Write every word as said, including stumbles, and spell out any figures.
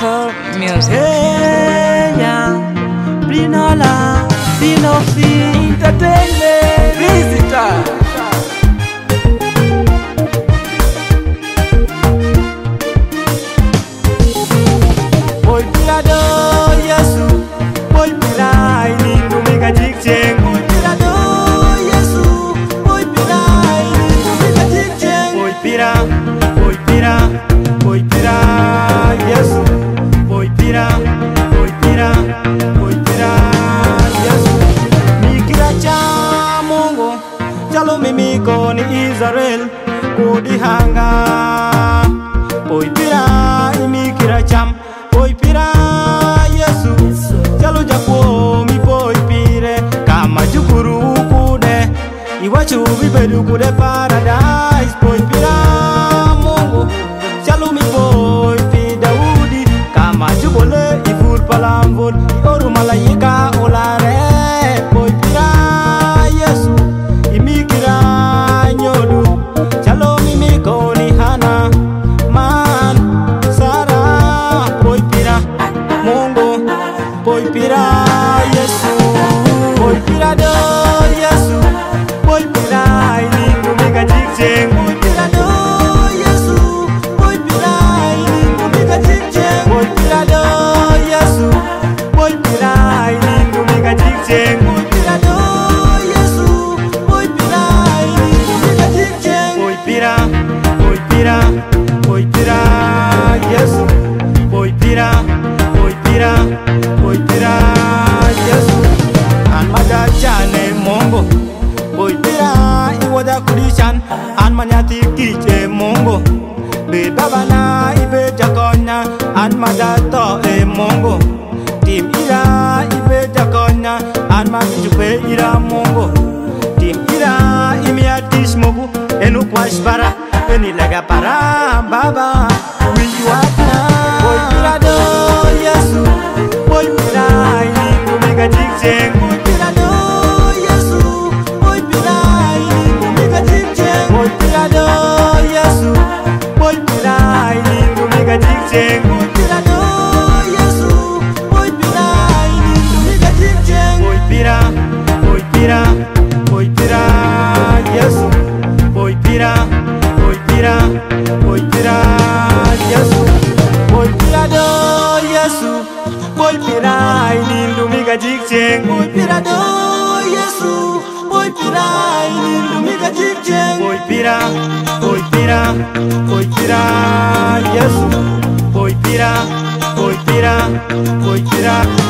Soul Music. Hey, yeah. Brinola, Binoxi, Entertainment, Visitor. Boy Pirado, Yesu, Boy Pirai, Ningu Mika Jikcheng. Boy Pirado, Yesu, Boy Pirai, Ningu Mika Jikcheng. Boy Pira, Boy Pira, Boy Pira, Yesu, Boy Pira, Boy Pira, Boy Pira, Yesu. Mikira cha Mungu, chalo mimiko ni Israel, kudi hanga. Boy Pira, imikira cham. Boy Pira, Yesu, chalo japo mi boy pire, kama jukuru kude, iwachu vibedu kude paradise. Boy Pira, Mungu, chalo mi boy pi Daudi, kama jubole ifur palamvul, oru malayika olare. Boy Pira, Yesu, imikira nyodu, chalo mimiko ni Hana, man, Sarah. Boy Pira, Mungu, Boy Pira, Yesu, Boy Pira do, Yesu, Boy Pira, Ningu Mika Jikcheng. Boy Pira do, Yesu, Boy Pira, Ningu Mika Jikcheng. Boy Pira do, Yesu, Boy Pira, Ningu Mika Jikcheng. Boy Pira do, Yesu, Boy Pira, Ningu Mika Jikcheng. Boy Pira, Boy Pira, Boy Pira, Yesu, Boy Pira, Boy Pira, Boy Pira, Yesu. An mada chane Mungu, Boy Pira iwada kulishan. An manyati kiche Mungu, be babana ibe jakona. An mada to e Mungu, tim ira ibe jakona. An majupe ira Mungu, tim ira imiatis Mungu. Enu kwash bara, eni lega para baba. Wiwatna. Boy Pira do, Yesu, Boy Pira, Ningu Mika Jikcheng. Boy Pira do, Yesu, Boy Pira, Ningu Mika Jikcheng. Boy Pira do, Yesu, Boy Pira, Ningu Mika Jikcheng. Boy Pira do, Yesu, Boy Pira, Ningu Mika Jikcheng. Boy Pira, Boy Pira, Boy Pira, Yesu, Boy Pira, Boy Pira, Boy Pira, Yesu. Boy Pira do, Yesu, Boy Pira, Ningu Mika Jikcheng. Boy Pira do, Yesu, Boy Pira, Ningu Mika Jikcheng. Boy Pira, Boy Pira, Boy Pira, Yesu, Boy Pira, Boy Pira, Boy Pira.